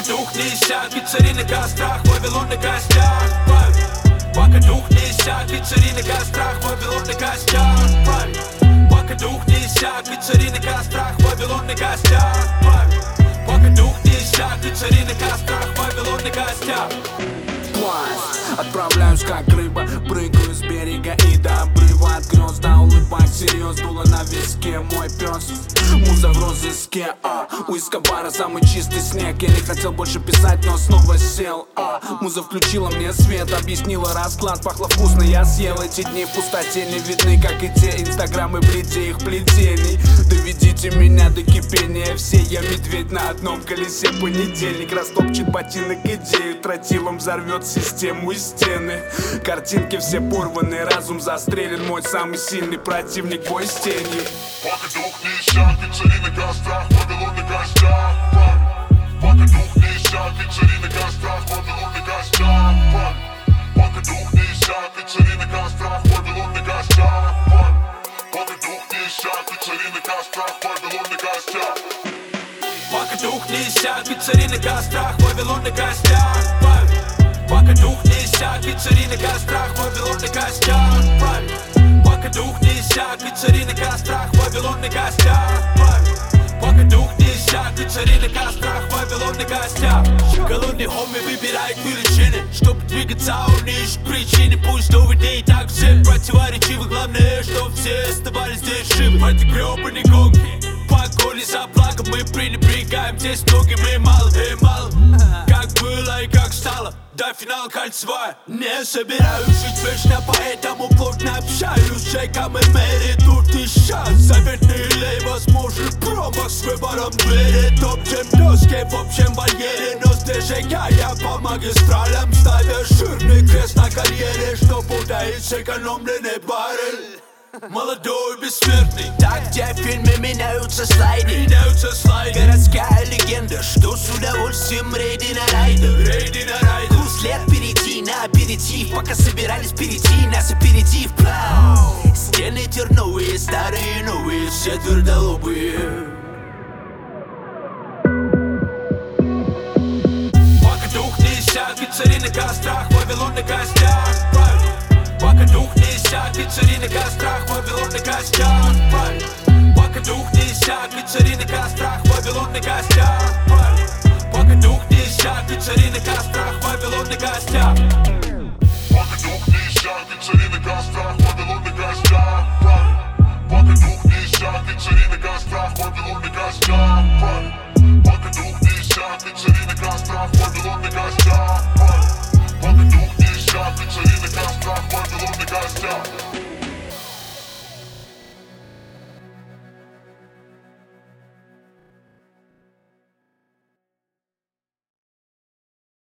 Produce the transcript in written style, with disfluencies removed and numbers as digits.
дух не иссяк, пиццари на кострах, Вавилон на костях. Пока дух не иссяк, пиццари на кострах, Вавилон на костях. Пока дух не иссяк, пиццари на кострах, Вавилон на костях. Пока дух не иссяк, пиццари на кострах, Вавилон на костях. Отправляюсь как рыба, прыгаю с берега и до обрыва. От гнезда улыбаюсь, серьез, дуло на виске мой пес. Муза в розыске, у Эскобара самый чистый снег. Я не хотел больше писать, но снова сел, Муза включила мне свет, объяснила расклад. Пахло вкусно, я съел. Эти дни в пустоте не видны, как и те инстаграмы бледей их плетений. Доведите меня до кипения все, я медведь на одном колесе. Понедельник растопчет ботинок идею, тротилом взорвет систему и стены. Картинки все порваны, разум застрелен. Мой самый сильный противник, бой с тенью. Пока дух не иссяк, пиццари на кострах, Вавилон на костях. Пока дух не иссяк, пиццари на кострах, Вавилон на костях. Пока дух не иссяк, пиццари на кострах, Вавилон на костях. Пока дух не иссяк, пиццари на кострах, Вавилон на костях. Пока дух не иссяк, пиццари на кострах, Вавилон на костях. Пока дух не иссяк, пиццари на кострах, Вавилон на костях. Пока дух не иссяк, пиццари на кострах, Вавилон на костях. Пока дух не иссяк, пиццари на кострах, Вавилон на костях. Голодный homie выбирает величины, чтобы двигаться, он ищет причины. Пусть новые дни так все противоречивы. Главное, чтоб все оставались здесь живы. В этой гребаной гонке погони за благом мы пренебрегаем. Здесь многим и мало, как было и как стало. До финала кольцевая. Не собираюсь жить вечно, поэтому плотно общаюсь с Джейком и Мэри тут и сейчас. Заветный лей, возможен промах с выбором двери. Топ-чем доски в общем вольере, но с ДЖК я по магистралям, ставя жирный крест на карьере, чтоб утаить сэкономленный баррель. Молодой, бессмертный. Так, где в фильме меняются слайды. Городская легенда, что с удовольствием рейды на райдер. Курс лет перейти на аперитив, пока собирались перейти, нас опередив. Стены терновые, старые, новые, все твердолобые. Пока дух не иссяк, пиццари на кострах, Вавилон на костях. Пока дух не иссяк, пиццари на кострах, Вавилон на костях. Пока дух не иссяк, пиццари на кострах, Вавилон на костях. Пока дух не иссяк, пиццари на кострах, Вавилон на костях. Пока дух не иссяк, пиццари на кострах, Вавилон на костях. Пока дух не иссяк, пиццари на кострах, Вавилон на костях.